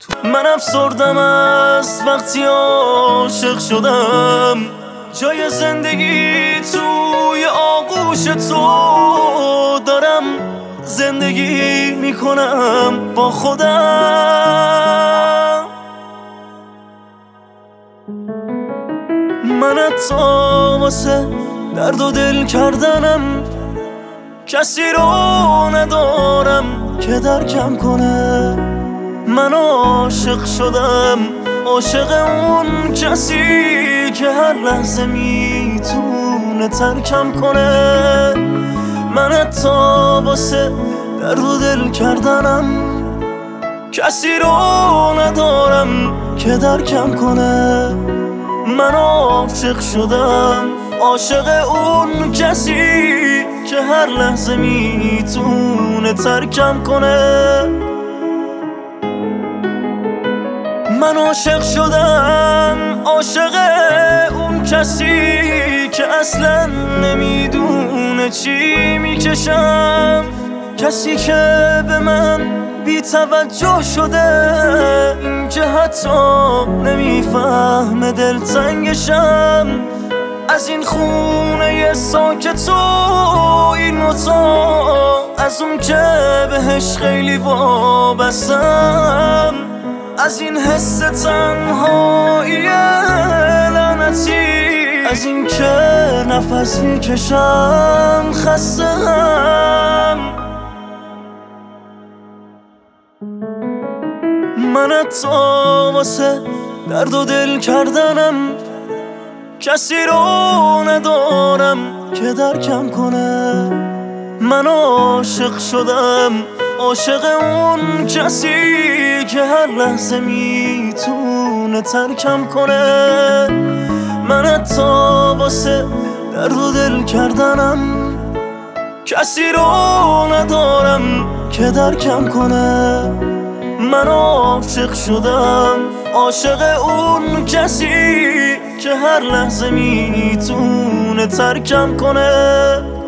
من افسردم از وقتی عاشق شدم، جای زندگی توی آغوش تو دارم، زندگی میکنم با خودم. من حتی واسه درد و دل کردنم کسی رو ندارم که درکم کنه. من عاشق شدم، عاشق اون کسی که هر لحظه میتونه ترکم کنه. من حتی واسه درد و دل کردنم کسی رو ندارم که درکم کنه. من عاشق شدم، عاشق اون کسی که هر لحظه میتونه ترکم کنه. من عاشق شدم، عاشق اون کسی که اصلا نمیدونه چی میکشم، کسی که به من بی توجه شده، این که حتی نمیفهمه دلتنگشم. از این خونه ساکت و این اتاق، از اون که بهش خیلی وابستم، از این حس تنهایی لعنتی، از این که نفس میکشم خستم. من حتی واسه درد و دل کردنم کسی رو ندارم که درکم کنه. من عاشق شدم، عاشق اون کسی که هر لحظه میتونه ترکم کنه. من حتی واسه درد و دل کردنم کسی رو ندارم که درکم کنه. من عاشق شدم، عاشق اون کسی که هر لحظه میتونه ترکم کنه.